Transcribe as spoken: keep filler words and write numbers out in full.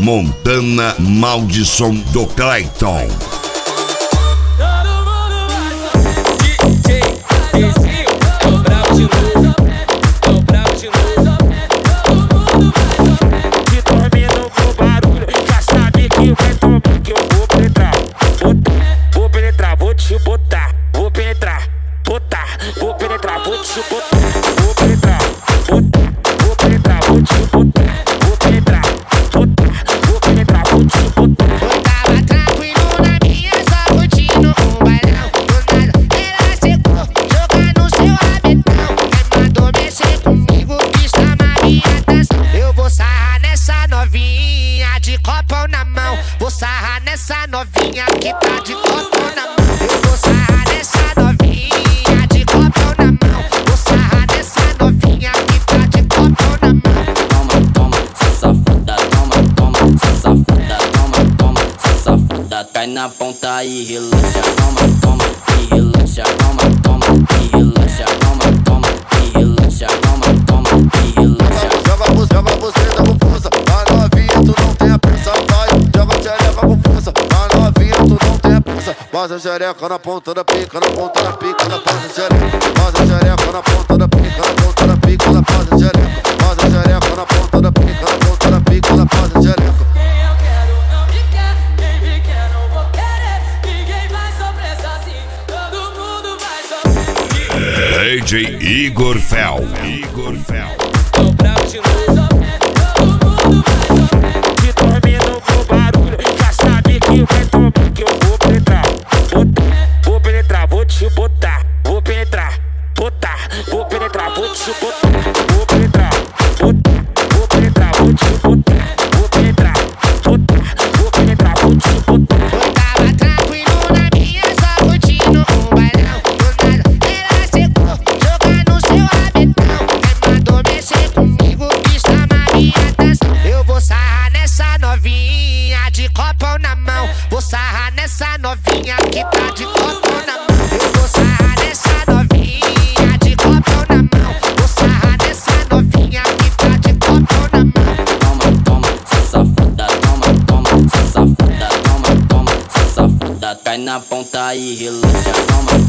Montana Maldição do Clayton. Vou sarrar nessa novinha que tá de copão na mão. Eu vou sarrar nessa novinha de copão na mão. Vou sarrar nessa novinha que tá de copão na mão. Toma, toma, sua safada, toma, toma, sua safada, toma, toma, sua safada. Cai na ponta e relaxa, toma, toma, e relaxa, toma, toma, e relaxa, toma, toma, e relaxa, toma, toma, e relaxa. Joga você, joga você da confusa, a novinha tu não tem a pressa, vai. Joga xereca com força, a novinha tu não tem a pressa. Faz a xereca na ponta da pica, na ponta da pica, ela faz a xereca. Faz a xereca na ponta da pica, na ponta da pica, ela faz a xereca. Faz a xereca na ponta da pica, na ponta da pica, ela faz a xereca. Quem eu quero não me quer, quem me quer não vou querer. Ninguém vai sofrer sozinho, todo mundo vai sofrer. D J Igor Fel. Igor Fel. Tô bravo de novo, todo mundo vai sofrer. Se dormindo com barulho, já sabe que vai tomar, que eu vou penetrar. Botar, vou penetrar, vou te botar. Vou penetrar, botar, vou penetrar, vou te botar. Vou penetrar, botar, vou penetrar, vou te botar. Vou penetrar, botar, vou penetrar, vou te botar. Eu tava tranquilo na minha, só curtindo um bailão. Do nada ela secou, jogar no seu rabetão. Quem mandou mexer comigo quis chamar minha atenção. Eu vou sarrar nessa novinha de copão na mão. Vou sarrar nessa novinha que tá de copão na mão. Eu vou sarrar nessa novinha de copão na mão. Vou sarrar nessa novinha que tá de copão na mão. Toma, toma, sua safada, toma, toma, sua safada, toma, toma, sua safada. Cai na ponta e relaxa, toma,